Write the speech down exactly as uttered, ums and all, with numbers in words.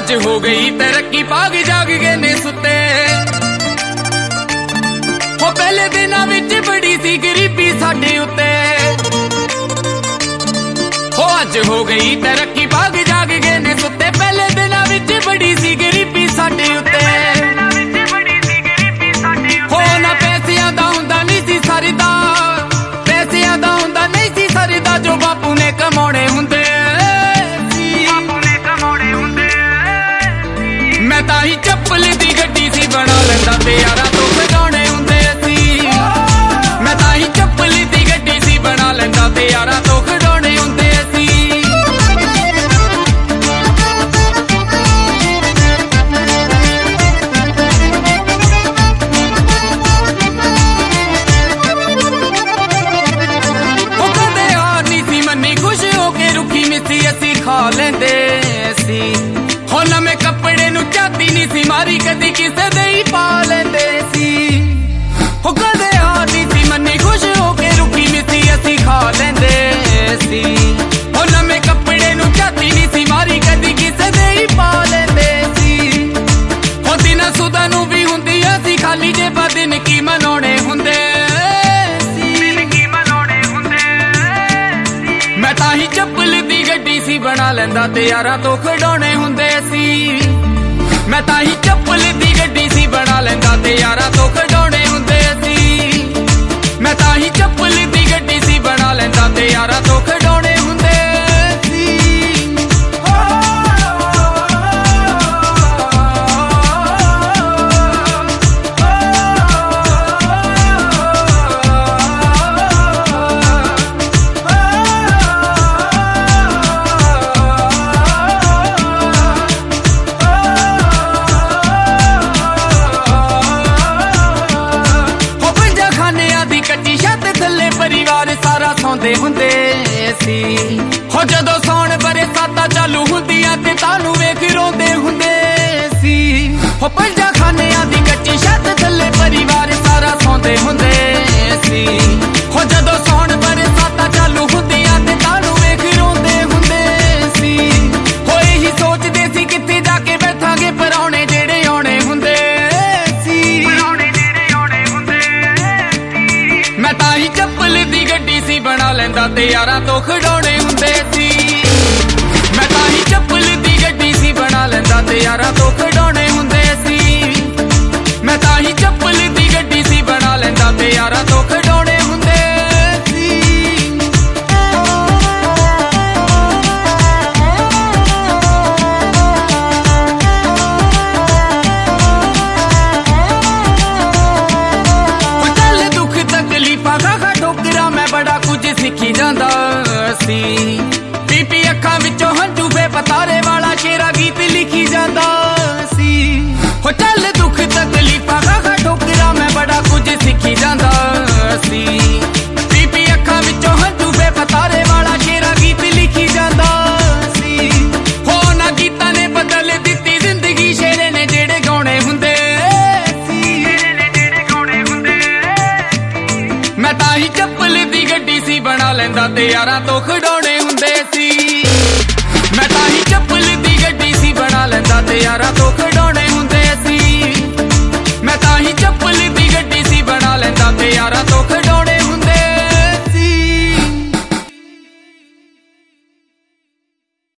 अज हो गई तरक्की भाग जाग गए ने सुते हो पहले दिनां विच बड़ी सी गरीबी साडे उत्ते हो अज हो गई तरक्की भाग जाग गए ने सुते पहले दिनां विच बड़ी सी गरीबी साडे उत्ते हो ना पैसियां दा हुंदा नहीं सी सरदा पैसियां दा हुंदा नहीं सी सरदा जो बापू ने कमाउणे हुंदे मैं ताही चप्पल दी गड्डी सी बना लैंदा ते यारां तो खिडौणे हुंदे सी मैं ताही चप्पल दी गड्डी सी बना लैंदा ते यारां तो खिडौणे हुंदे सी ओ कदे हार नहीं सी मन्नी खुश होके रुखी मिस्सी असी खा लैंदे सी हो नवें कपड़े नूं झाती नहीं सी मारी कदी किसे दे ही पा लैंदे सी हो कदे हार नहीं सी मन्नी खुश होके रुखी मिस्सी असी खा लैंदे सी हो नवें कपड़े नूं झाती नहीं सी मारी कदी किसे दे ही पा लैंदे सी हो दिनां सुदा नूं भी हुंदी असी खाली जेबा दिन की मनाउणे हुंदे मैं ताही चप्पल दी गड्डी सी बना लैंदा ते यारां तो खिडौणे हुंदे सी मैं ताही चप्पल दी गड्डी सी बना लैंदा ते यारां तो खिडौणे हुंदे सी मैं ताही चप्पल दी गड्डी सी बना लैंदा ते यारां तो खिडौणे हुंदे सी परिवार सारा सौंदे हुंदे सी हो जदों सौण बरसातां चालू हुंदियां ते तानू वेख रोंदे हुंदे सी हो पंजां खानियां दी कच्ची छत थल्ले परिवार सारा सौंदे हुंदे सी हो जदों सौण बरसातां चालू हुंदियां ते तानू वेख रोंदे हुंदे सी हो एही सोचदे सी कित्थे जाके बैठांगे पराउने जेड़े आउणे हुंदे सी मैं ताही चप्पल दी गड्डी सी बना लैंदा ते यारां तो खिडौणे हुंदे सी मैं ताही चप्पल दी गड्डी सी बना लैंदा ते यारां तो खिडौणे हुंदे सी मैं ताही चप्पल दी गड्डी सी बना लैंदा ते यारां तो खिडौणे हुंदे सी चल दुख तकलीफां खा ठोकरा मैं बड़ा कुछ सिखी जांदा सी पीपी अखां विचों हंझू फे पतारे वाला शेरा गीत लिखी जांदा सी हो चल दुख तकलीफां खा ठोकरा मैं बड़ा कुछ सिखी जांदा सी पीपी अखां विचों हंझू फे पतारे वाला शेरा गीत लिखी जांदा सी हो ना गीतां ने बदल दित्ती जिंदगी शेरे ने जेड़े गाउणे हुंदे मैं ताही चप्पल दी गड्डी सी बना लैंदा ते यारां तो खिडौणे हुंदे सी मैं ताही चप्पल